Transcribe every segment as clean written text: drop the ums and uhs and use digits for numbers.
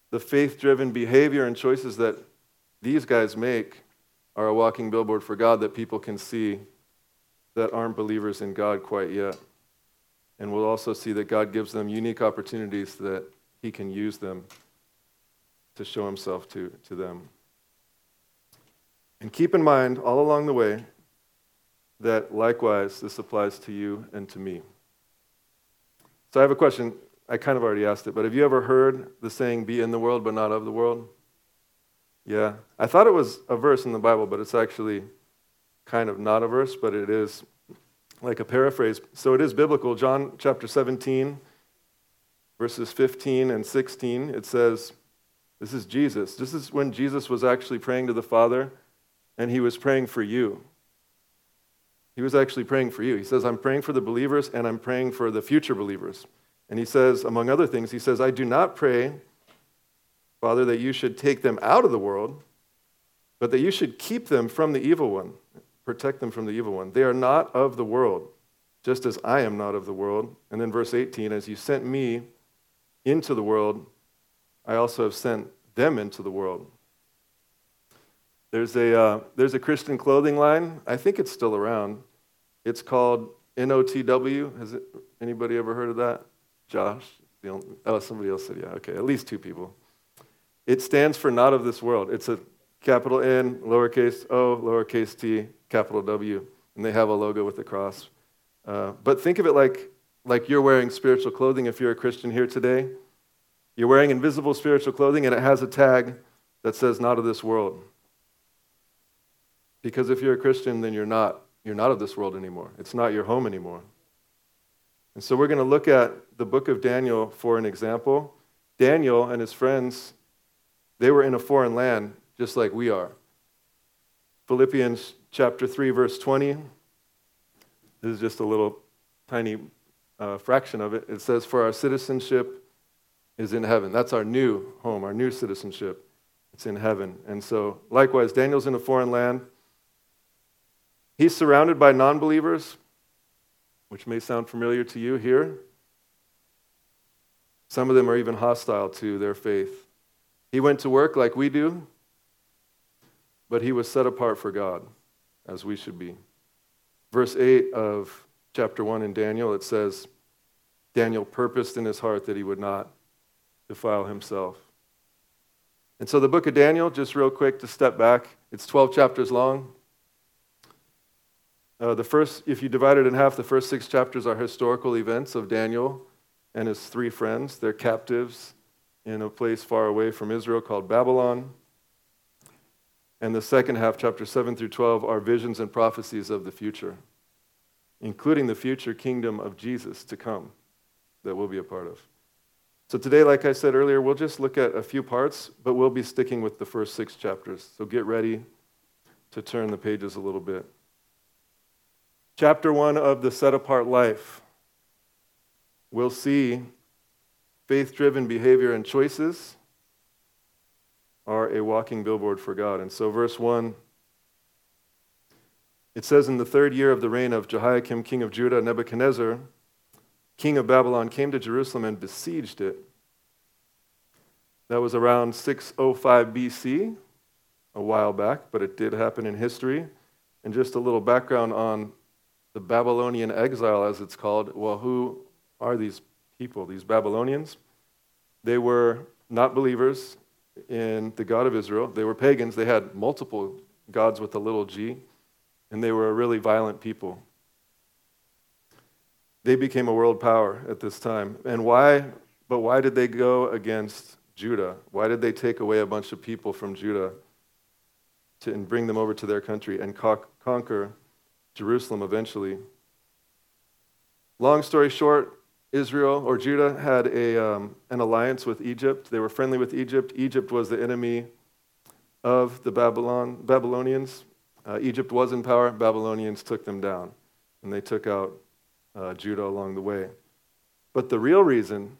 the faith-driven behavior and choices that these guys make are a walking billboard for God that people can see that aren't believers in God quite yet. And we'll also see that God gives them unique opportunities that he can use them to show himself to them. And keep in mind, all along the way, that likewise, this applies to you and to me. So I have a question. I kind of already asked it, but have you ever heard the saying, be in the world but not of the world? Yeah. I thought it was a verse in the Bible, but it's actually kind of not a verse, but it is like a paraphrase. So it is biblical. John chapter 17, verses 15 and 16, it says, this is Jesus. This is when Jesus was actually praying to the Father, and he was praying for you. He was actually praying for you. He says, I'm praying for the believers, and I'm praying for the future believers. And he says, among other things, he says, I do not pray, Father, that you should take them out of the world, but that you should keep them from the evil one, protect them from the evil one. They are not of the world, just as I am not of the world. And then verse 18, as you sent me into the world, I also have sent them into the world. There's a Christian clothing line. I think it's still around. It's called NOTW. Has anybody ever heard of that? Josh? Somebody else said yeah. Okay, at least two people. It stands for not of this world. It's a capital N, lowercase o, lowercase t, capital W, and they have a logo with a cross. But think of it like you're wearing spiritual clothing if you're a Christian here today. You're wearing invisible spiritual clothing, and it has a tag that says not of this world. Because if you're a Christian, then you're not of this world anymore. It's not your home anymore. And so we're going to look at the book of Daniel for an example. Daniel and his friends, they were in a foreign land just like we are. Philippians chapter 3, verse 20. This is just a little tiny fraction of it. It says, for our citizenship is in heaven. That's our new home, our new citizenship. It's in heaven. And so, likewise, Daniel's in a foreign land. He's surrounded by non-believers, which may sound familiar to you here. Some of them are even hostile to their faith. He went to work like we do, but he was set apart for God, as we should be. Verse 8 of chapter 1 in Daniel, it says, Daniel purposed in his heart that he would not defile himself. And so the book of Daniel, just real quick to step back, it's 12 chapters long. If you divide it in half, the first 6 chapters are historical events of Daniel and his 3 friends. They're captives in a place far away from Israel called Babylon. And the second half, chapters 7 through 12, are visions and prophecies of the future, including the future kingdom of Jesus to come that we'll be a part of. So today, like I said earlier, we'll just look at a few parts, but we'll be sticking with the first 6 chapters. So get ready to turn the pages a little bit. Chapter 1 of the set-apart life. We'll see faith-driven behavior and choices are a walking billboard for God. And so verse 1, it says, in the 3rd year of the reign of Jehoiakim, king of Judah, Nebuchadnezzar, king of Babylon, came to Jerusalem and besieged it. That was around 605 BC, a while back, but it did happen in history. And just a little background on the Babylonian exile, as it's called. Well, who are these people, these Babylonians? They were not believers in the God of Israel. They were pagans. They had multiple gods with a little g, and they were a really violent people. They became a world power at this time. And why? But why did they go against Judah? Why did they take away a bunch of people from Judah and bring them over to their country and conquer Jerusalem eventually? Long story short, Israel or Judah had an alliance with Egypt. They were friendly with Egypt. Egypt was the enemy of the Babylonians. Egypt was in power. Babylonians took them down, and they took out Judah along the way. But the real reason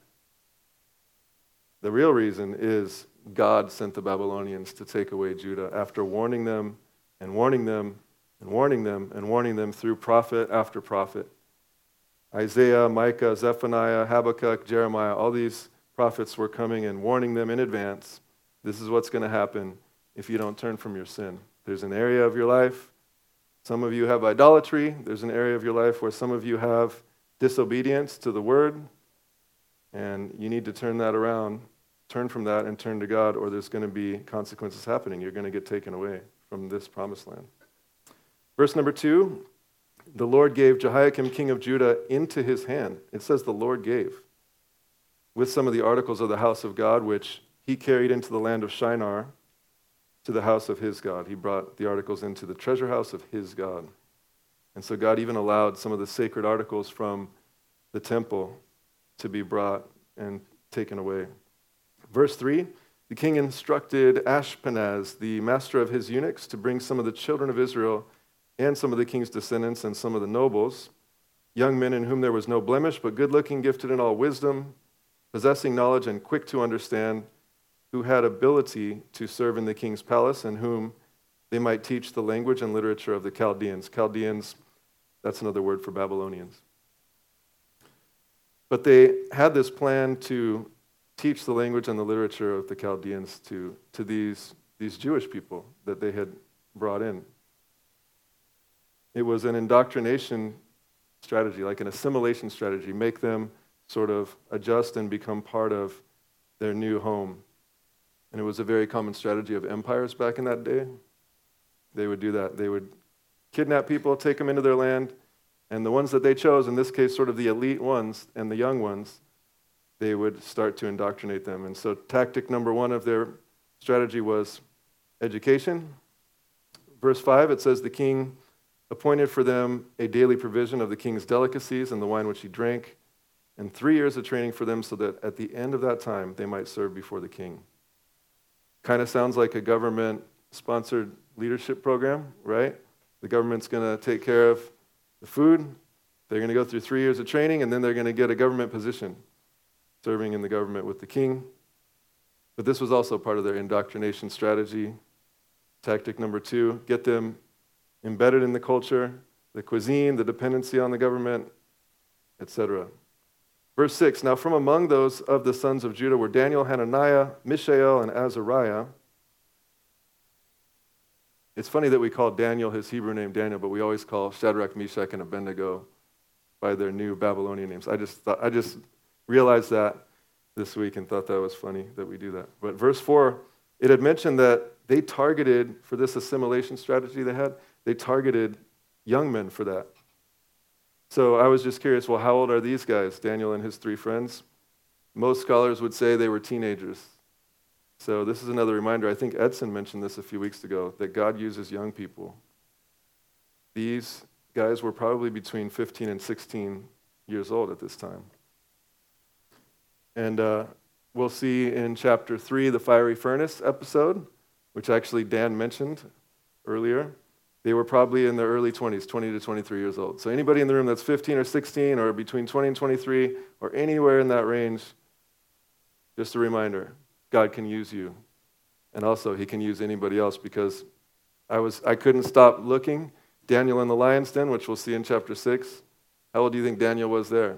is God sent the Babylonians to take away Judah after warning them and warning them and warning them and warning them through prophet after prophet. Isaiah, Micah, Zephaniah, Habakkuk, Jeremiah, all these prophets were coming and warning them in advance, this is what's going to happen if you don't turn from your sin. There's an area of your life, some of you have idolatry. There's an area of your life where some of you have disobedience to the word, and you need to turn that around, turn from that and turn to God, or there's going to be consequences happening. You're going to get taken away from this promised land. Verse number 2, the Lord gave Jehoiakim, king of Judah, into his hand. It says the Lord gave, with some of the articles of the house of God, which he carried into the land of Shinar, to the house of his God. He brought the articles into the treasure house of his God. And so God even allowed some of the sacred articles from the temple to be brought and taken away. Verse 3, the king instructed Ashpenaz, the master of his eunuchs, to bring some of the children of Israel and some of the king's descendants and some of the nobles, young men in whom there was no blemish, but good-looking, gifted in all wisdom, possessing knowledge and quick to understand, who had ability to serve in the king's palace, and whom they might teach the language and literature of the Chaldeans. Chaldeans, that's another word for Babylonians. But they had this plan to teach the language and the literature of the Chaldeans to these Jewish people that they had brought in. It was an indoctrination strategy, like an assimilation strategy, make them sort of adjust and become part of their new home. And it was a very common strategy of empires back in that day. They would do that. They would kidnap people, take them into their land, and the ones that they chose, in this case sort of the elite ones and the young ones, they would start to indoctrinate them. And so tactic number 1 of their strategy was education. Verse 5, it says, the king appointed for them a daily provision of the king's delicacies and the wine which he drank, and 3 years of training for them, so that at the end of that time they might serve before the king. Kind of sounds like a government-sponsored leadership program, right? The government's going to take care of the food. They're going to go through 3 years of training, and then they're going to get a government position, serving in the government with the king. But this was also part of their indoctrination strategy. Tactic number 2, get them embedded in the culture, the cuisine, the dependency on the government, etc. Verse 6, now from among those of the sons of Judah were Daniel, Hananiah, Mishael, and Azariah. It's funny that we call Daniel his Hebrew name Daniel, but we always call Shadrach, Meshach, and Abednego by their new Babylonian names. I just realized that this week and thought that was funny that we do that. But verse 4, it had mentioned that they targeted, for this assimilation strategy they targeted young men for that. So I was just curious, well, how old are these guys, Daniel and his 3 friends? Most scholars would say they were teenagers. So this is another reminder. I think Edson mentioned this a few weeks ago, that God uses young people. These guys were probably between 15 and 16 years old at this time. And we'll see in chapter 3, the fiery furnace episode, which actually Dan mentioned earlier. They were probably in their early 20s, 20 to 23 years old. So anybody in the room that's 15 or 16 or between 20 and 23 or anywhere in that range, just a reminder, God can use you. And also he can use anybody else, because I couldn't stop looking. Daniel in the lion's den, which we'll see in chapter 6. How old do you think Daniel was there?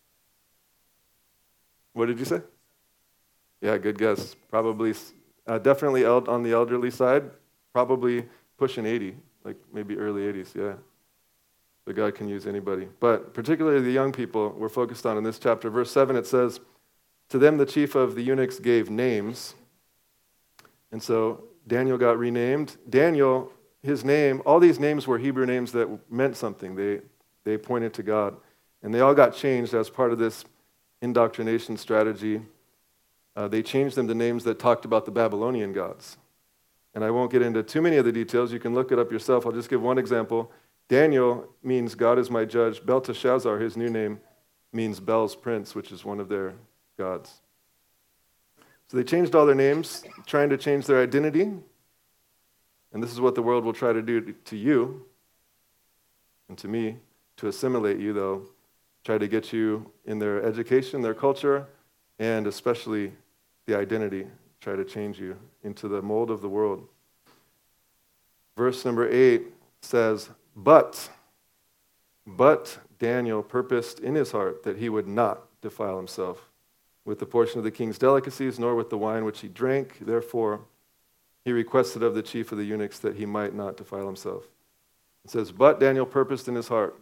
What did you say? Yeah, good guess. Probably, definitely on the elderly side, probably pushing 80. Like maybe early 80s, yeah. But God can use anybody. But particularly the young people we're focused on in this chapter. Verse 7, it says, to them the chief of the eunuchs gave names. And so Daniel got renamed. Daniel, his name, all these names were Hebrew names that meant something. They pointed to God. And they all got changed as part of this indoctrination strategy. They changed them to names that talked about the Babylonian gods. And I won't get into too many of the details. You can look it up yourself. I'll just give one example. Daniel means God is my judge. Belteshazzar, his new name, means Bel's prince, which is one of their gods. So they changed all their names, trying to change their identity. And this is what the world will try to do to you and to me, to assimilate you, though. Try to get you in their education, their culture, and especially the identity. Try to change you into the mold of the world. Verse number 8 says, But Daniel purposed in his heart that he would not defile himself with the portion of the king's delicacies, nor with the wine which he drank. Therefore, he requested of the chief of the eunuchs that he might not defile himself. It says, but Daniel purposed in his heart.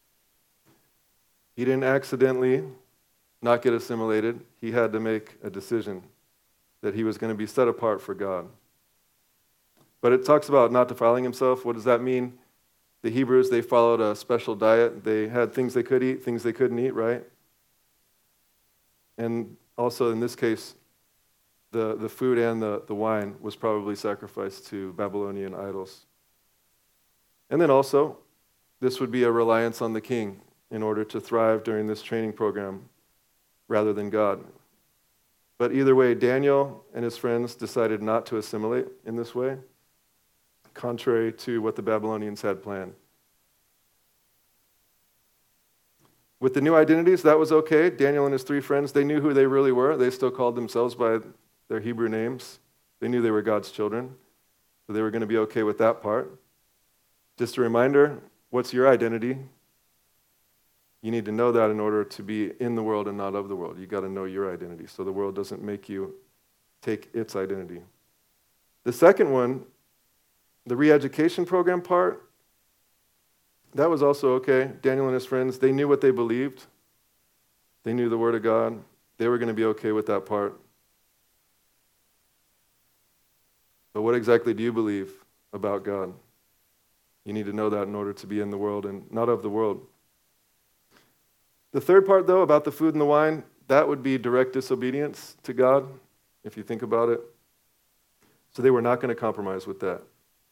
He didn't accidentally not get assimilated. He had to make a decision that he was going to be set apart for God. But it talks about not defiling himself. What does that mean? The Hebrews, they followed a special diet. They had things they could eat, things they couldn't eat, right? And also in this case, the food and the wine was probably sacrificed to Babylonian idols. And then also, this would be a reliance on the king in order to thrive during this training program rather than God. But either way, Daniel and his friends decided not to assimilate in this way, contrary to what the Babylonians had planned. With the new identities, that was okay. Daniel and his three friends, they knew who they really were. They still called themselves by their Hebrew names. They knew they were God's children, so they were going to be okay with that part. Just a reminder, what's your identity? You need to know that in order to be in the world and not of the world. You got to know your identity so the world doesn't make you take its identity. The second one, the re-education program part, that was also okay. Daniel and his friends, they knew what they believed. They knew the Word of God. They were going to be okay with that part. But what exactly do you believe about God? You need to know that in order to be in the world and not of the world. The third part, though, about the food and the wine, that would be direct disobedience to God, if you think about it. So they were not going to compromise with that.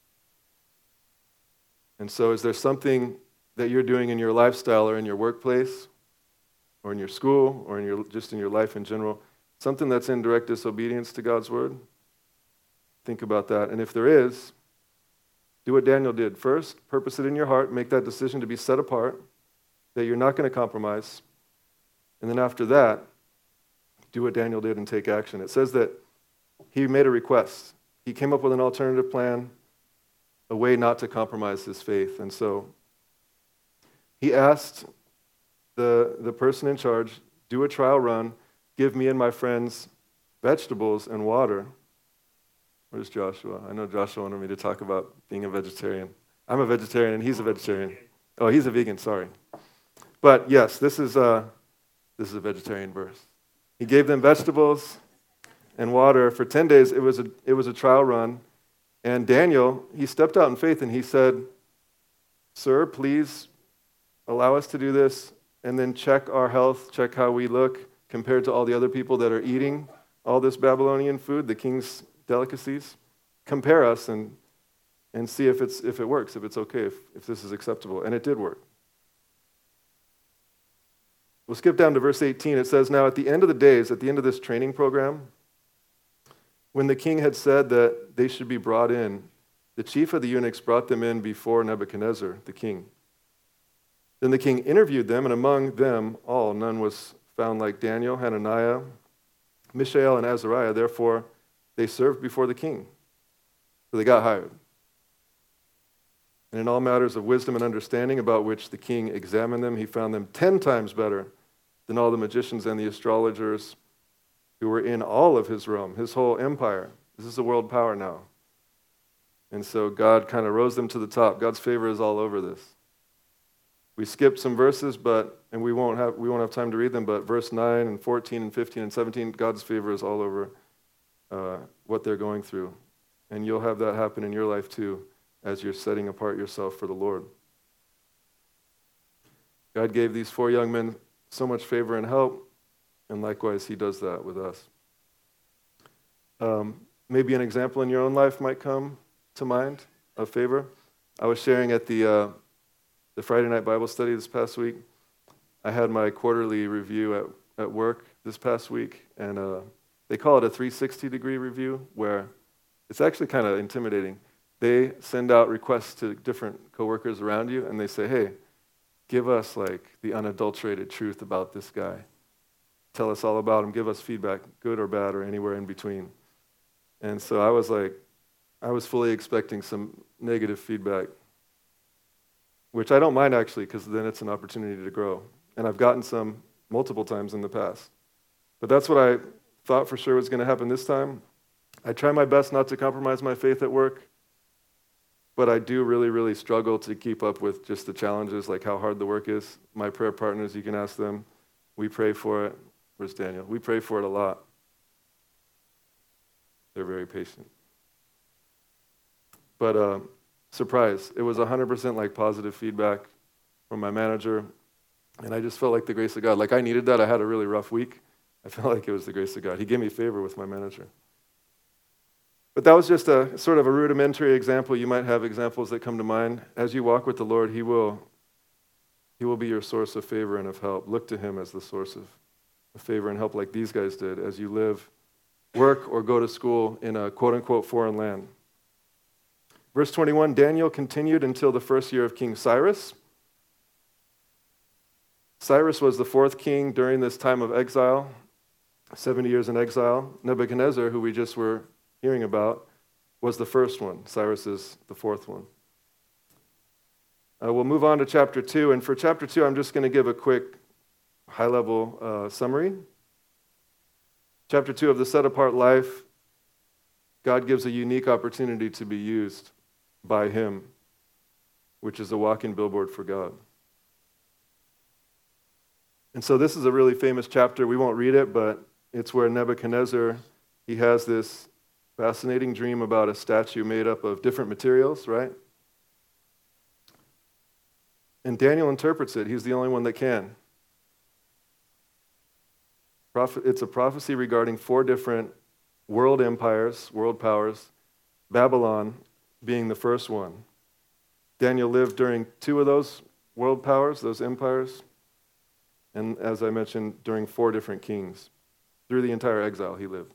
And so is there something that you're doing in your lifestyle or in your workplace or in your school or just in your life in general, something that's in direct disobedience to God's word? Think about that. And if there is, do what Daniel did. First, purpose it in your heart, make that decision to be set apart, that you're not going to compromise. And then after that, do what Daniel did and take action. It says that he made a request. He came up with an alternative plan, a way not to compromise his faith. And so he asked the person in charge, do a trial run, give me and my friends vegetables and water. Where's Joshua? I know Joshua wanted me to talk about being a vegetarian. I'm a vegetarian and he's a vegetarian. Oh, he's a vegan, sorry. But yes, this is a vegetarian verse. He gave them vegetables and water for 10 days. It was a trial run. And Daniel, he stepped out in faith and he said, "Sir, please allow us to do this and then check our health, check how we look compared to all the other people that are eating all this Babylonian food, the king's delicacies. Compare us and see if it works, if it's okay, if this is acceptable." And it did work. We'll skip down to verse 18. It says, "Now at the end of the days, at the end of this training program, when the king had said that they should be brought in, the chief of the eunuchs brought them in before Nebuchadnezzar, the king. Then the king interviewed them, and among them all, none was found like Daniel, Hananiah, Mishael, and Azariah. Therefore, they served before the king." So they got hired. "And in all matters of wisdom and understanding about which the king examined them, he found them 10 times better than all the magicians and the astrologers who were in all of his realm," his whole empire. This is a world power now. And so God kind of rose them to the top. God's favor is all over this. We skipped some verses, and we won't have time to read them, but verse 9 and 14 and 15 and 17, God's favor is all over what they're going through. And you'll have that happen in your life too, as you're setting apart yourself for the Lord. God gave these 4 young men so much favor and help, and likewise, he does that with us. Maybe an example in your own life might come to mind of favor. I was sharing at the Friday night Bible study this past week. I had my quarterly review at work this past week, and they call it a 360-degree review, where it's actually kind of intimidating. They send out requests to different coworkers around you, and they say, "Hey, give us like the unadulterated truth about this guy. Tell us all about him. Give us feedback, good or bad or anywhere in between." And so I was fully expecting some negative feedback, which I don't mind actually, because then it's an opportunity to grow. And I've gotten some multiple times in the past. But that's what I thought for sure was going to happen this time. I try my best not to compromise my faith at work, but I do really, really struggle to keep up with just the challenges, like how hard the work is. My prayer partners, you can ask them. We pray for it. Where's Daniel? We pray for it a lot. They're very patient. But surprise, it was 100% like positive feedback from my manager, and I just felt like the grace of God. Like I needed that. I had a really rough week. I felt like it was the grace of God. He gave me favor with my manager. But that was just a sort of a rudimentary example. You might have examples that come to mind. As you walk with the Lord, He will be your source of favor and of help. Look to Him as the source of favor and help like these guys did as you live, work, or go to school in a quote-unquote foreign land. Verse 21, Daniel continued until the first year of King Cyrus. Cyrus was the fourth king during this time of exile, 70 years in exile. Nebuchadnezzar, who we just were hearing about, was the first one. Cyrus is the fourth one. We'll move on to chapter 2, and for chapter 2, I'm just going to give a quick high-level summary. Chapter 2 of the set-apart life, God gives a unique opportunity to be used by Him, which is a walking billboard for God. And so this is a really famous chapter. We won't read it, but it's where Nebuchadnezzar, he has this fascinating dream about a statue made up of different materials, right? And Daniel interprets it. He's the only one that can. It's a prophecy regarding 4 different world empires, world powers, Babylon being the first one. Daniel lived during 2 of those world powers, those empires, and as I mentioned, during 4 different kings. Through the entire exile he lived.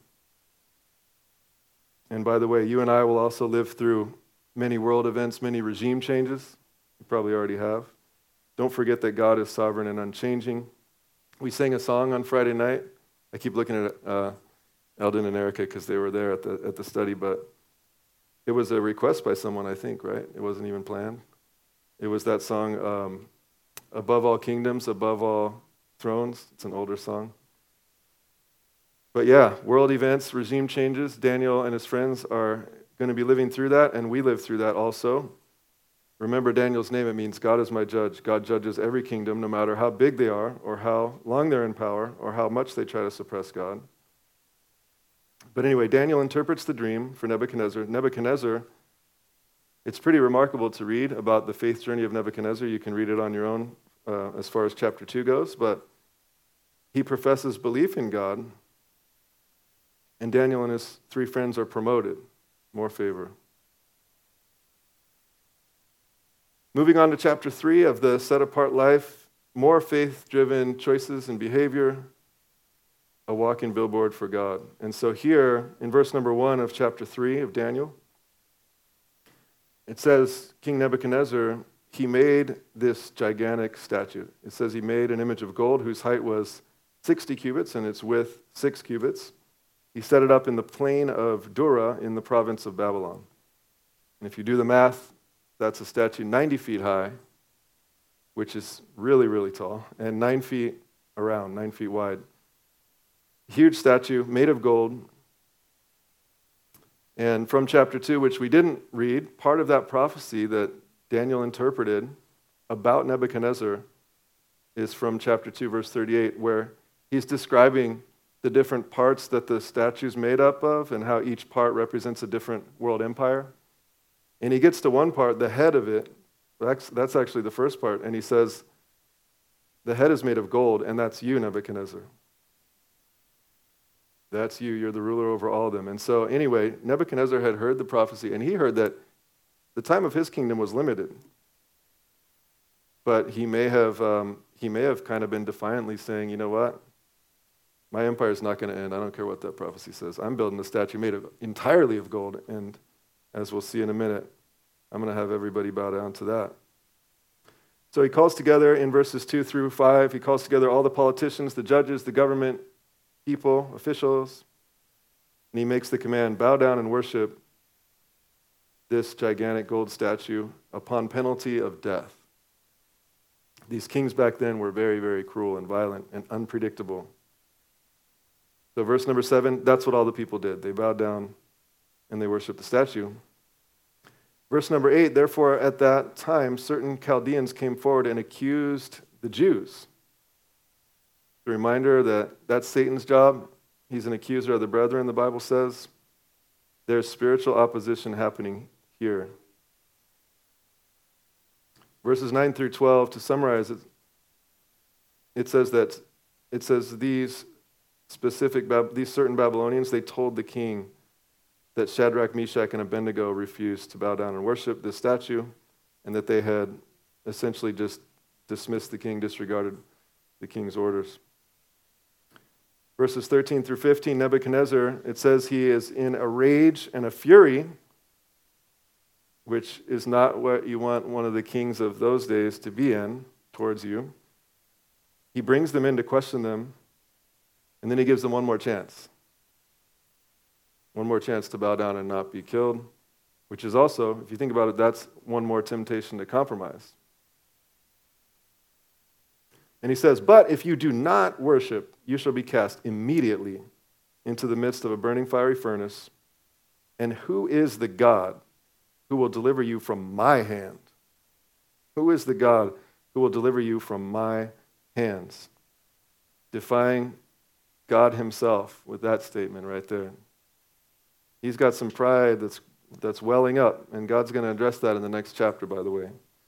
And by the way, you and I will also live through many world events, many regime changes. You probably already have. Don't forget that God is sovereign and unchanging. We sang a song on Friday night. I keep looking at Eldon and Erica because they were there at the study, but it was a request by someone, I think, right? It wasn't even planned. It was that song, Above All Kingdoms, Above All Thrones. It's an older song. But yeah, world events, regime changes. Daniel and his friends are going to be living through that, and we live through that also. Remember Daniel's name, it means God is my judge. God judges every kingdom, no matter how big they are, or how long they're in power, or how much they try to suppress God. But anyway, Daniel interprets the dream for Nebuchadnezzar. Nebuchadnezzar, it's pretty remarkable to read about the faith journey of Nebuchadnezzar. You can read it on your own as far as chapter 2 goes, but he professes belief in God, and Daniel and his 3 friends are promoted, more favor. Moving on to chapter 3 of the set-apart life, more faith-driven choices and behavior, a walking billboard for God. And so here, in verse number 1 of chapter 3 of Daniel, it says, King Nebuchadnezzar, he made this gigantic statue. It says he made an image of gold whose height was 60 cubits and its width 6 cubits. He set it up in the plain of Dura in the province of Babylon. And if you do the math, that's a statue 90 feet high, which is really, really tall, and 9 feet around, 9 feet wide. Huge statue made of gold. And from chapter 2, which we didn't read, part of that prophecy that Daniel interpreted about Nebuchadnezzar is from chapter 2, verse 38, where he's describing the different parts that the statue's made up of and how each part represents a different world empire. And he gets to one part, the head of it, that's actually the first part, and he says, the head is made of gold, and that's you, Nebuchadnezzar. That's you, you're the ruler over all of them. And so anyway, Nebuchadnezzar had heard the prophecy, and he heard that the time of his kingdom was limited. But he may have kind of been defiantly saying, you know what? My empire is not going to end. I don't care what that prophecy says. I'm building a statue made entirely of gold, and as we'll see in a minute, I'm going to have everybody bow down to that. So he calls together in verses 2 through 5, he calls together all the politicians, the judges, the government, people, officials, and he makes the command, bow down and worship this gigantic gold statue upon penalty of death. These kings back then were very, very cruel and violent and unpredictable. So verse number 7, that's what all the people did. They bowed down and they worshiped the statue. Verse number 8, therefore at that time certain Chaldeans came forward and accused the Jews. A reminder that that's Satan's job. He's an accuser of the brethren, the Bible says. There's spiritual opposition happening here. Verses 9 through 12, to summarize it, it says these certain Babylonians, they told the king that Shadrach, Meshach, and Abednego refused to bow down and worship this statue, and that they had essentially just dismissed the king, disregarded the king's orders. Verses 13 through 15, Nebuchadnezzar, it says he is in a rage and a fury, which is not what you want one of the kings of those days to be in towards you. He brings them in to question them, and then he gives them one more chance. One more chance to bow down and not be killed, which is also, if you think about it, that's one more temptation to compromise. And he says, but if you do not worship, you shall be cast immediately into the midst of a burning fiery furnace. And who is the God who will deliver you from my hand? Who is the God who will deliver you from my hands? Defying God himself with that statement right there. He's got some pride that's welling up, and God's going to address that in the next chapter, by the way.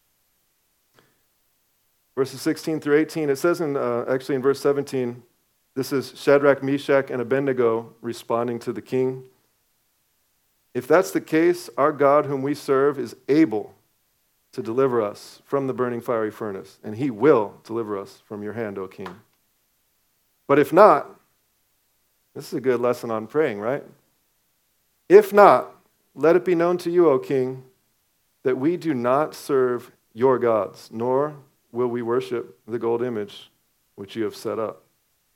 Verses 16 through 18, it says actually in verse 17, this is Shadrach, Meshach, and Abednego responding to the king. If that's the case, our God whom we serve is able to deliver us from the burning fiery furnace, and he will deliver us from your hand, O king. But if not, this is a good lesson on praying, right? If not, let it be known to you, O king, that we do not serve your gods, nor will we worship the gold image which you have set up.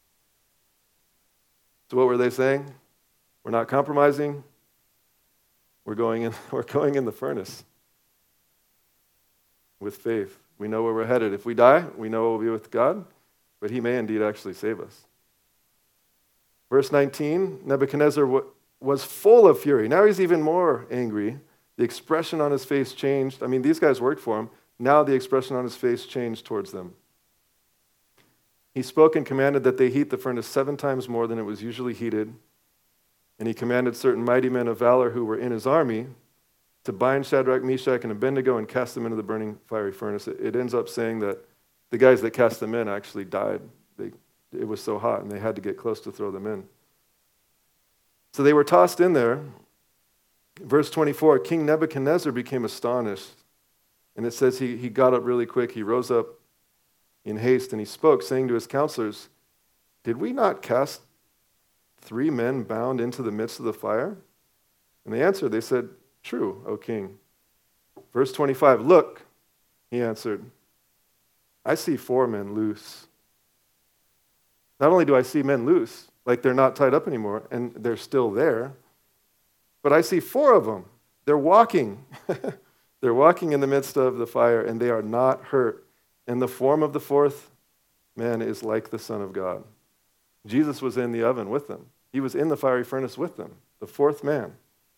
So what were they saying? We're not compromising. We're going in the furnace with faith. We know where we're headed. If we die, we know we'll be with God, but he may indeed actually save us. Verse 19, Nebuchadnezzar was full of fury. Now he's even more angry. The expression on his face changed. I mean, these guys worked for him. Now the expression on his face changed towards them. He spoke and commanded that they heat the furnace 7 times more than it was usually heated. And he commanded certain mighty men of valor who were in his army to bind Shadrach, Meshach, and Abednego and cast them into the burning fiery furnace. It ends up saying that the guys that cast them in actually died. It was so hot, and they had to get close to throw them in. So they were tossed in there. Verse 24, King Nebuchadnezzar became astonished. And it says he got up really quick. He rose up in haste, and he spoke, saying to his counselors, did we not cast 3 men bound into the midst of the fire? And they answered, they said, true, O king. Verse 25, look, he answered, I see 4 men loose. Not only do I see men loose, like they're not tied up anymore, and they're still there, but I see 4 of them. They're walking. They're walking in the midst of the fire, and they are not hurt. And the form of the 4th man is like the Son of God. Jesus was in the oven with them. He was in the fiery furnace with them, the 4th man.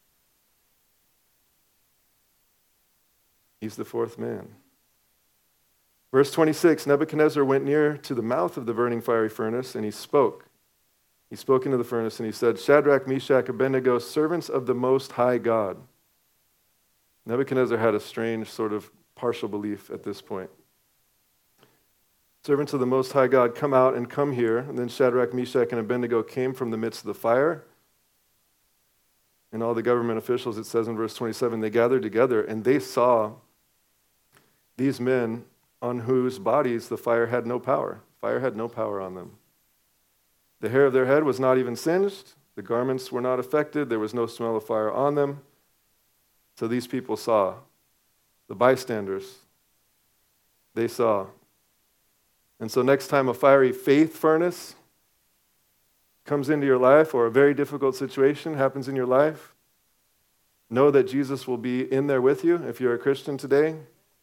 He's the 4th man. Verse 26, Nebuchadnezzar went near to the mouth of the burning fiery furnace, and he spoke. He spoke into the furnace, and he said, Shadrach, Meshach, Abednego, servants of the Most High God. Nebuchadnezzar had a strange sort of partial belief at this point. Servants of the Most High God, come out and come here. And then Shadrach, Meshach, and Abednego came from the midst of the fire. And all the government officials, it says in verse 27, they gathered together, and they saw these men on whose bodies the fire had no power. Fire had no power on them. The hair of their head was not even singed. The garments were not affected. There was no smell of fire on them. So these people saw. The bystanders, they saw. And so next time a fiery faith furnace comes into your life, or a very difficult situation happens in your life, know that Jesus will be in there with you. If you're a Christian today,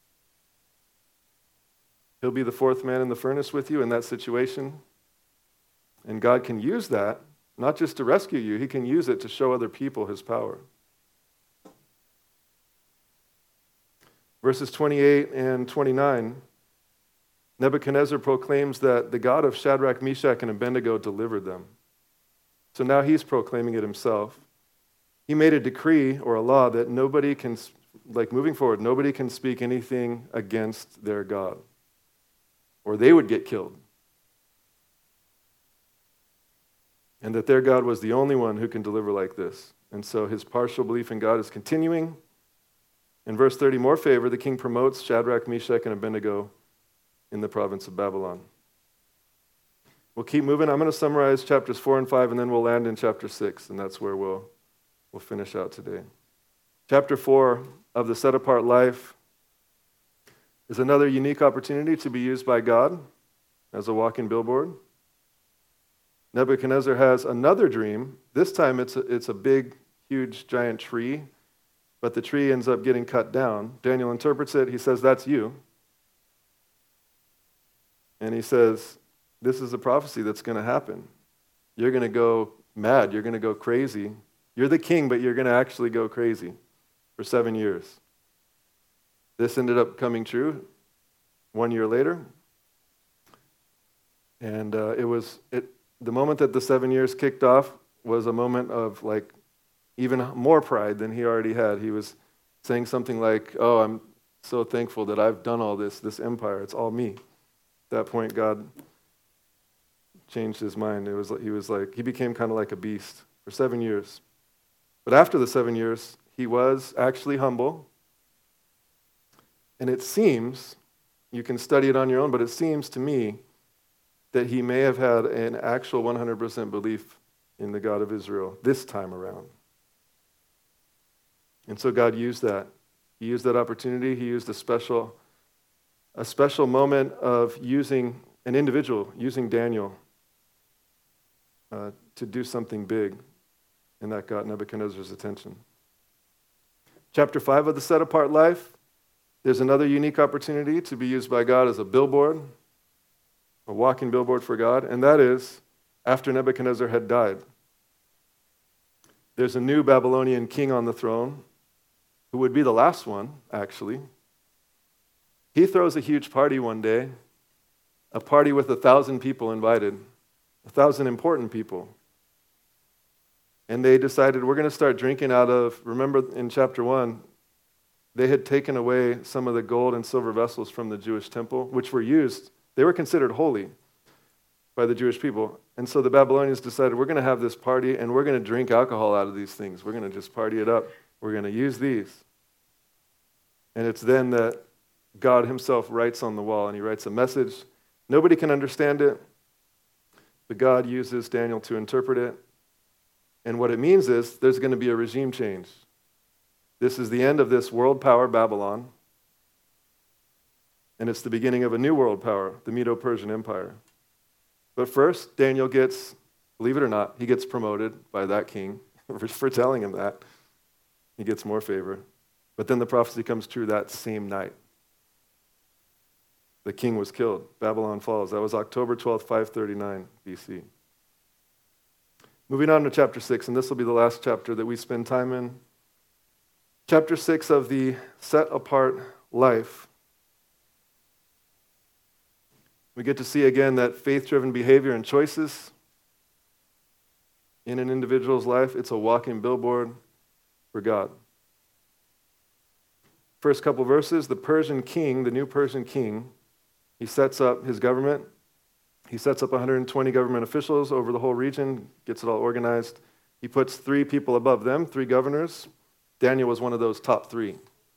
he'll be the 4th man in the furnace with you in that situation. And God can use that not just to rescue you, he can use it to show other people his power. Verses 28 and 29, Nebuchadnezzar proclaims that the God of Shadrach, Meshach, and Abednego delivered them. So now he's proclaiming it himself. He made a decree or a law that nobody can, moving forward, nobody can speak anything against their God, or they would get killed. And that their God was the only one who can deliver like this. And so his partial belief in God is continuing. In verse 30, more favor, the king promotes Shadrach, Meshach, and Abednego in the province of Babylon. We'll keep moving. I'm going to summarize chapters 4 and 5, and then we'll land in chapter 6, and that's where we'll finish out today. Chapter 4 of the set-apart life is another unique opportunity to be used by God as a walking billboard. Nebuchadnezzar has another dream. This time it's a big, huge, giant tree, but the tree ends up getting cut down. Daniel interprets it. He says, "That's you." And he says, this is a prophecy that's going to happen. You're going to go mad. You're going to go crazy. You're the king, but you're going to actually go crazy for 7 years. This ended up coming true 1 year later. And the moment that the 7 years kicked off was a moment of even more pride than he already had. He was saying something like, "Oh, I'm so thankful that I've done all this empire. It's all me." At that point, God changed his mind. He became kind of like a beast for 7 years. But after the 7 years, he was actually humble. And it seems, you can study it on your own, but it seems to me that he may have had an actual 100% belief in the God of Israel this time around. And so God used that. He used that opportunity. He used a special moment of using an individual, using Daniel, to do something big, and that got Nebuchadnezzar's attention. Chapter 5 of the set-apart life, there's another unique opportunity to be used by God as a billboard, a walking billboard for God, and that is after Nebuchadnezzar had died. There's a new Babylonian king on the throne, who would be the last one, actually. He throws a huge party one day, a party with 1,000 people invited, 1,000 important people. And they decided, we're going to start drinking out of, remember in chapter 1, they had taken away some of the gold and silver vessels from the Jewish temple, which were used, they were considered holy by the Jewish people. And so the Babylonians decided, we're going to have this party and we're going to drink alcohol out of these things. We're going to just party it up. We're going to use these. And it's then that God himself writes on the wall, and he writes a message. Nobody can understand it, but God uses Daniel to interpret it. And what it means is there's going to be a regime change. This is the end of this world power, Babylon, and it's the beginning of a new world power, the Medo-Persian Empire. But first, Daniel gets, believe it or not, he gets promoted by that king for telling him that. He gets more favor. But then the prophecy comes true that same night. The king was killed. Babylon falls. That was October 12th, 539 BC. Moving on to chapter 6, and this will be the last chapter that we spend time in. Chapter 6 of the set-apart life. We get to see again that faith-driven behavior and choices in an individual's life, it's a walking billboard for God. First couple verses, the Persian king, the new Persian king, he sets up his government. He sets up 120 government officials over the whole region, gets it all organized. He puts 3 people above them, 3 governors. Daniel was one of those top 3.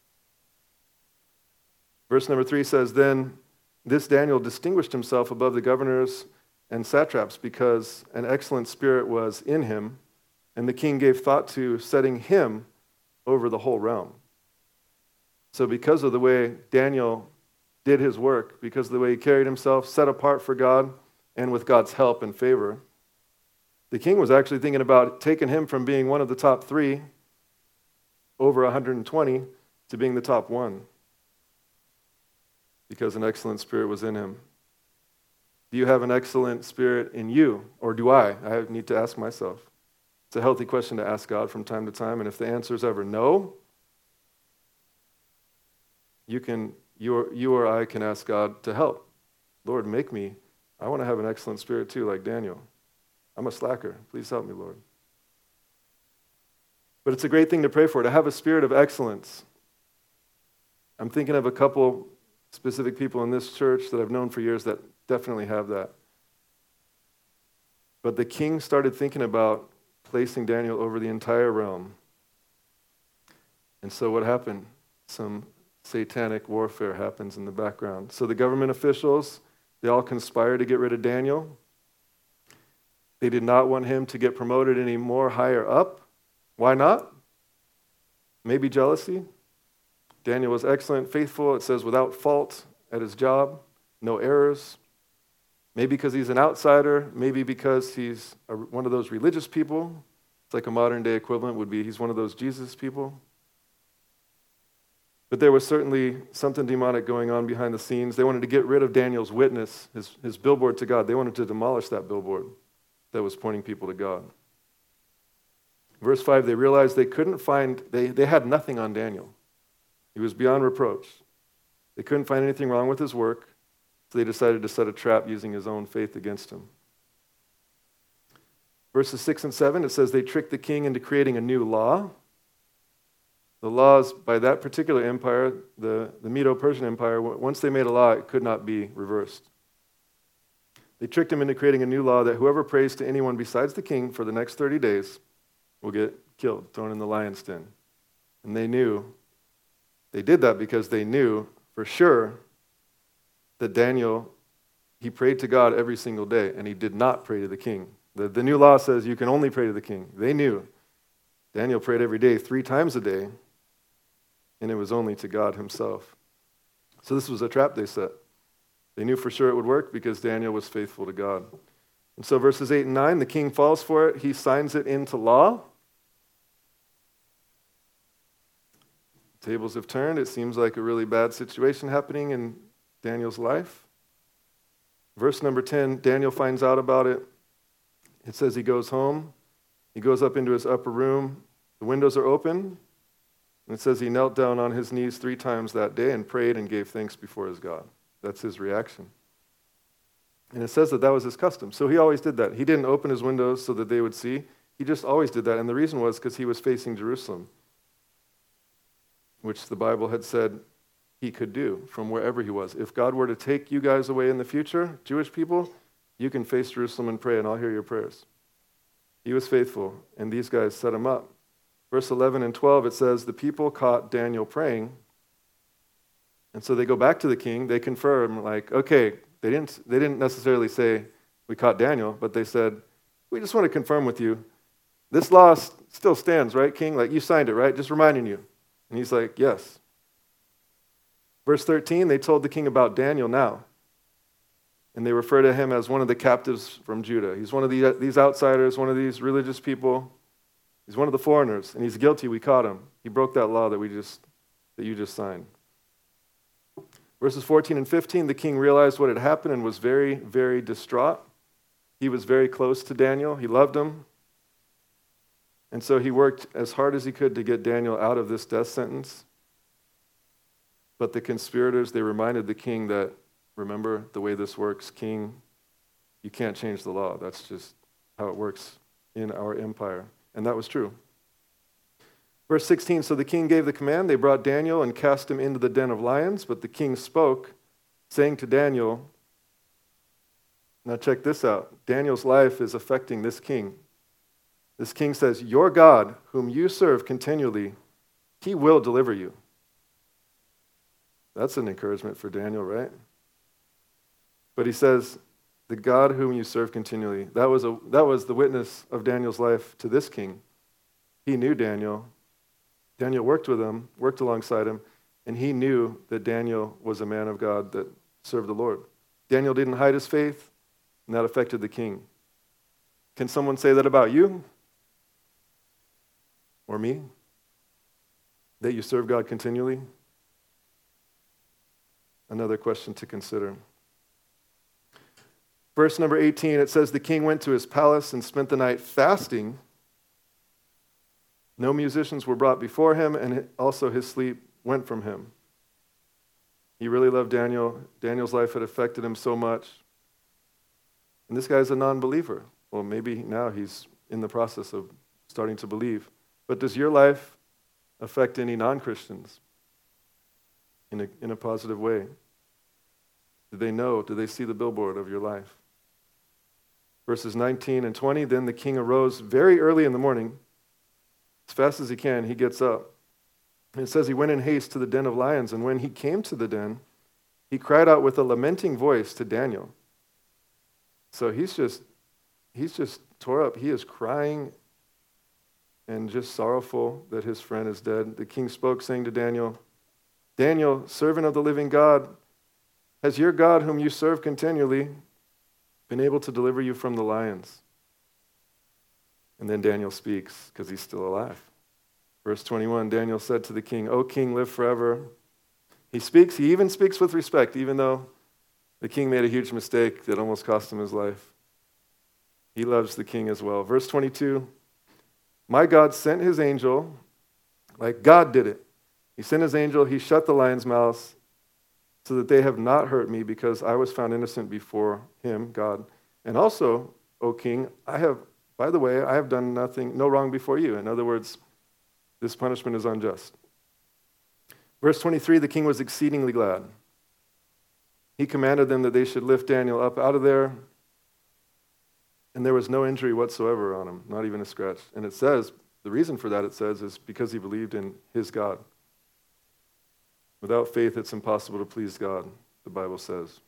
Verse number 3 says, "Then this Daniel distinguished himself above the governors and satraps because an excellent spirit was in him, and the king gave thought to setting him over the whole realm." So because of the way Daniel did his work, because of the way he carried himself, set apart for God, and with God's help and favor, the king was actually thinking about taking him from being one of the top 3, over 120, to being the top 1, because an excellent spirit was in him. Do you have an excellent spirit in you? Or do I? I need to ask myself. It's a healthy question to ask God from time to time. And if the answer is ever no, you or I can ask God to help. Lord, make me. I want to have an excellent spirit too, like Daniel. I'm a slacker. Please help me, Lord. But it's a great thing to pray for, to have a spirit of excellence. I'm thinking of a couple specific people in this church that I've known for years that definitely have that. But the king started thinking about placing Daniel over the entire realm. And so what happened? Some satanic warfare happens in the background. So the government officials, they all conspire to get rid of Daniel. They did not want him to get promoted any more higher up. Why not? Maybe jealousy. Daniel was excellent, faithful, it says without fault at his job, no errors. Maybe because he's an outsider, maybe because he's one of those religious people. It's like a modern day equivalent would be he's one of those Jesus people. But there was certainly something demonic going on behind the scenes. They wanted to get rid of Daniel's witness, his billboard to God. They wanted to demolish that billboard that was pointing people to God. Verse 5, they realized they couldn't find, they had nothing on Daniel. He was beyond reproach. They couldn't find anything wrong with his work, so they decided to set a trap using his own faith against him. Verses 6 and 7, it says they tricked the king into creating a new law. The laws by that particular empire, the Medo-Persian Empire, once they made a law, it could not be reversed. They tricked him into creating a new law that whoever prays to anyone besides the king for the next 30 days will get killed, thrown in the lion's den. And they did that because they knew for sure that Daniel, he prayed to God every single day, and he did not pray to the king. The new law says you can only pray to the king. They knew. Daniel prayed every day, 3 times a day, and it was only to God himself. So this was a trap they set. They knew for sure it would work because Daniel was faithful to God. And so verses 8 and 9, the king falls for it. He signs it into law. Tables have turned. It seems like a really bad situation happening in Daniel's life. Verse number 10, Daniel finds out about it. It says he goes home. He goes up into his upper room. The windows are open. And it says he knelt down on his knees 3 times that day and prayed and gave thanks before his God. That's his reaction. And it says that was his custom. So he always did that. He didn't open his windows so that they would see. He just always did that. And the reason was because he was facing Jerusalem, which the Bible had said he could do from wherever he was. If God were to take you guys away in the future, Jewish people, you can face Jerusalem and pray, and I'll hear your prayers. He was faithful, and these guys set him up. Verse 11 and 12, it says, the people caught Daniel praying, and so they go back to the king. They confirm, like, okay, they didn't necessarily say, we caught Daniel, but they said, we just want to confirm with you, this law still stands, right, king? Like, you signed it, right? Just reminding you. And he's like, yes. Verse 13, they told the king about Daniel now. And they refer to him as one of the captives from Judah. He's one of these outsiders, one of these religious people. He's one of the foreigners, and he's guilty. We caught him. He broke that law that you just signed. Verses 14 and 15, the king realized what had happened and was very, very distraught. He was very close to Daniel. He loved him. And so he worked as hard as he could to get Daniel out of this death sentence. But the conspirators, they reminded the king that, remember the way this works, king, you can't change the law. That's just how it works in our empire. And that was true. Verse 16, so the king gave the command. They brought Daniel and cast him into the den of lions. But the king spoke, saying to Daniel, now check this out. Daniel's life is affecting this king. This king says, your God, whom you serve continually, he will deliver you. That's an encouragement for Daniel, right? But he says, the God whom you serve continually. That was the witness of Daniel's life to this king. He knew Daniel. Daniel worked with him, worked alongside him, and he knew that Daniel was a man of God that served the Lord. Daniel didn't hide his faith, and that affected the king. Can someone say that about you? Or me? That you serve God continually? Another question to consider. Verse number 18, it says, the king went to his palace and spent the night fasting. No musicians were brought before him, and also his sleep went from him. He really loved Daniel. Daniel's life had affected him so much. And this guy's a non-believer. Well, maybe now he's in the process of starting to believe. But does your life affect any non-Christians in a positive way? Do they know? Do they see the billboard of your life? Verses 19 and 20, then the king arose very early in the morning. As fast as he can, he gets up. And it says he went in haste to the den of lions, and when he came to the den, he cried out with a lamenting voice to Daniel. So he's just tore up. He is crying and just sorrowful that his friend is dead. The king spoke, saying to Daniel, Daniel, servant of the living God, has your God, whom you serve continually, been able to deliver you from the lions? And then Daniel speaks, because he's still alive. Verse 21, Daniel said to the king, O king, live forever. He even speaks with respect, even though the king made a huge mistake that almost cost him his life. He loves the king as well. Verse 22, my God sent his angel, like God did it. He sent his angel, he shut the lions' mouths, so that they have not hurt me, because I was found innocent before him, God. And also, O king, I have done no wrong before you. In other words, this punishment is unjust. Verse 23, the king was exceedingly glad. He commanded them that they should lift Daniel up out of there, and there was no injury whatsoever on him, not even a scratch. And it says, the reason for that, it says, is because he believed in his God. Without faith, it's impossible to please God, the Bible says.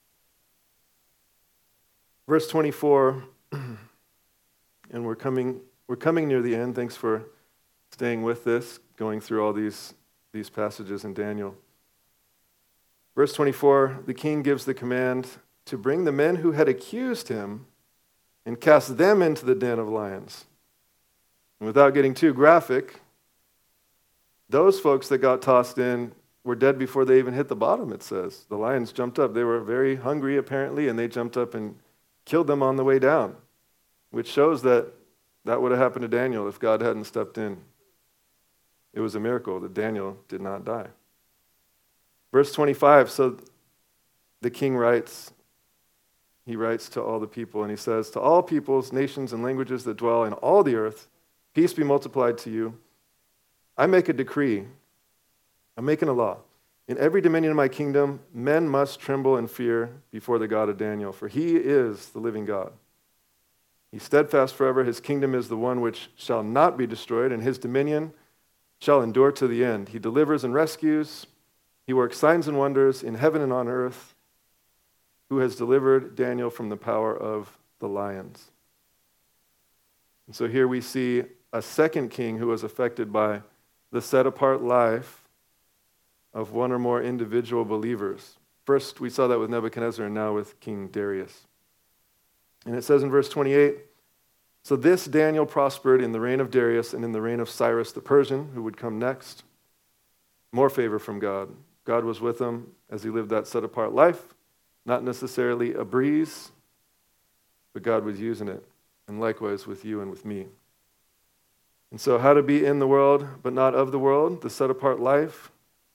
Verse 24, and we're coming near the end. Thanks for staying with this, going through all these passages in Daniel. Verse 24, the king gives the command to bring the men who had accused him and cast them into the den of lions. And without getting too graphic, those folks that got tossed in were dead before they even hit the bottom, it says. The lions jumped up. They were very hungry, apparently, and they jumped up and killed them on the way down, which shows that would have happened to Daniel if God hadn't stepped in. It was a miracle that Daniel did not die. Verse 25, so the king writes to all the people, and he says, to all peoples, nations, and languages that dwell in all the earth, peace be multiplied to you. I make a decree. I'm making a law. In every dominion of my kingdom, men must tremble and fear before the God of Daniel, for he is the living God. He's steadfast forever. His kingdom is the one which shall not be destroyed, and his dominion shall endure to the end. He delivers and rescues. He works signs and wonders in heaven and on earth, who has delivered Daniel from the power of the lions. And so here we see a second king who was affected by the set-apart life of one or more individual believers. First, we saw that with Nebuchadnezzar, and now with King Darius. And it says in verse 28, so this Daniel prospered in the reign of Darius and in the reign of Cyrus the Persian, who would come next. More favor from God. God was with him as he lived that set-apart life. Not necessarily a breeze, but God was using it. And likewise with you and with me. And so how to be in the world, but not of the world, the set-apart life.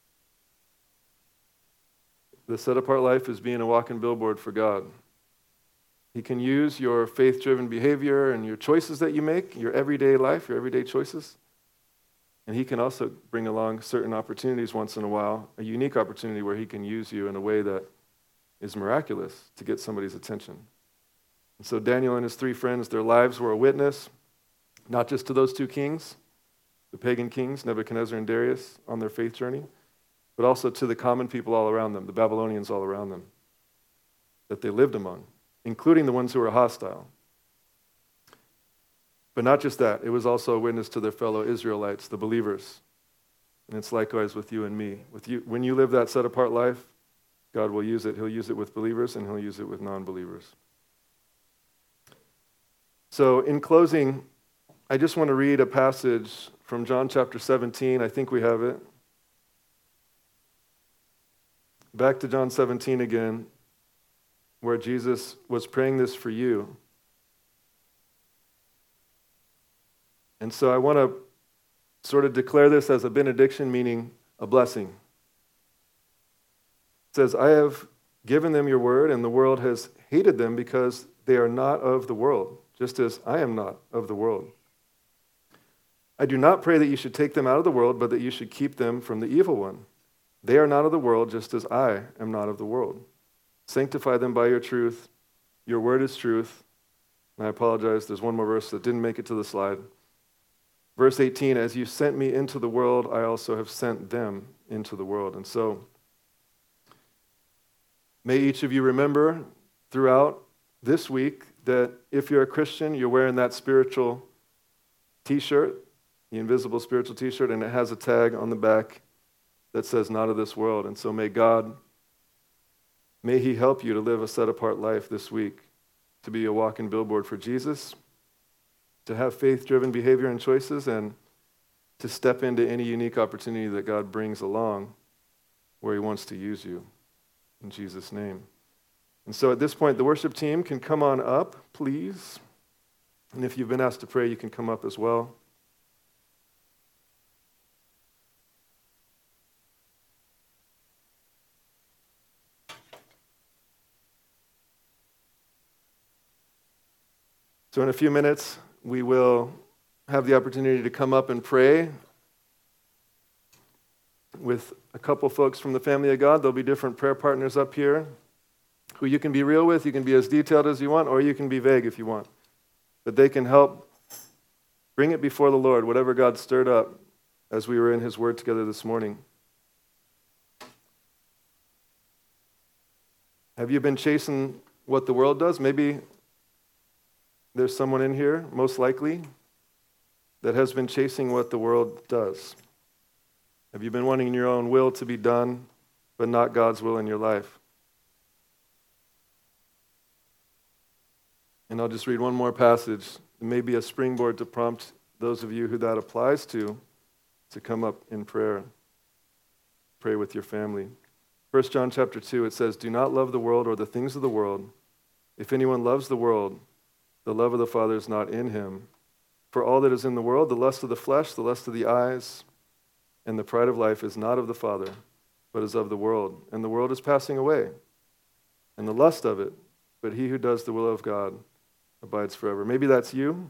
The set-apart life is being a walking billboard for God. He can use your faith-driven behavior and your choices that you make, your everyday life, your everyday choices. And he can also bring along certain opportunities once in a while, a unique opportunity where he can use you in a way that is miraculous to get somebody's attention. And so Daniel and his three friends, their lives were a witness, not just to those two kings, the pagan kings, Nebuchadnezzar and Darius, on their faith journey, but also to the common people all around them, the Babylonians all around them, that they lived among, including the ones who were hostile. But not just that, it was also a witness to their fellow Israelites, the believers. And it's likewise with you and me. With you, when you live that set-apart life, God will use it. He'll use it with believers, and he'll use it with non-believers. So in closing, I just want to read a passage from John chapter 17. I think we have it. Back to John 17 again. where Jesus was praying this for you. And so I want to sort of declare this as a benediction, meaning a blessing. It says, I have given them your word, and the world has hated them because they are not of the world, just as I am not of the world. I do not pray that you should take them out of the world, but that you should keep them from the evil one. They are not of the world, just as I am not of the world. Sanctify them by your truth. Your word is truth. And I apologize, there's one more verse that didn't make it to the slide. Verse 18, as you sent me into the world, I also have sent them into the world. And so, may each of you remember throughout this week that if you're a Christian, you're wearing that spiritual t-shirt, the invisible spiritual t-shirt, and it has a tag on the back that says, not of this world. And so may He help you to live a set-apart life this week, to be a walking billboard for Jesus, to have faith-driven behavior and choices, and to step into any unique opportunity that God brings along where He wants to use you. In Jesus' name. And so at this point, the worship team can come on up, please. And if you've been asked to pray, you can come up as well. So in a few minutes, we will have the opportunity to come up and pray with a couple folks from the family of God. There'll be different prayer partners up here who you can be real with. You can be as detailed as you want, or you can be vague if you want. But they can help bring it before the Lord, whatever God stirred up as we were in His Word together this morning. Have you been chasing what the world does? Maybe there's someone in here, most likely, that has been chasing what the world does. Have you been wanting your own will to be done, but not God's will in your life? And I'll just read one more passage. It may be a springboard to prompt those of you who that applies to come up in prayer. Pray with your family. 1 John chapter 2, it says, do not love the world or the things of the world. If anyone loves the world, the love of the Father is not in him. For all that is in the world, the lust of the flesh, the lust of the eyes, and the pride of life is not of the Father, but is of the world. And the world is passing away, and the lust of it, but he who does the will of God abides forever. Maybe that's you.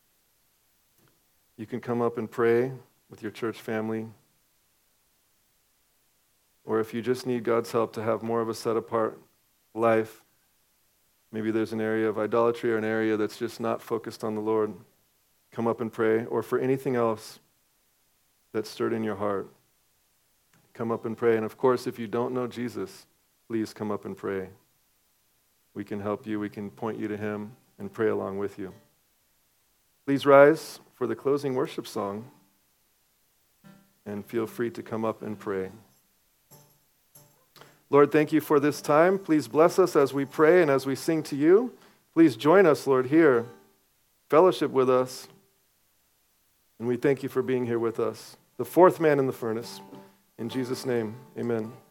You can come up and pray with your church family. Or if you just need God's help to have more of a set-apart life, maybe there's an area of idolatry or an area that's just not focused on the Lord, come up and pray. Or for anything else that's stirred in your heart, come up and pray. And of course, if you don't know Jesus, please come up and pray. We can help you. We can point you to Him and pray along with you. Please rise for the closing worship song and feel free to come up and pray. Lord, thank you for this time. Please bless us as we pray and as we sing to you. Please join us, Lord, here. Fellowship with us. And we thank you for being here with us. The fourth man in the furnace. In Jesus' name, amen.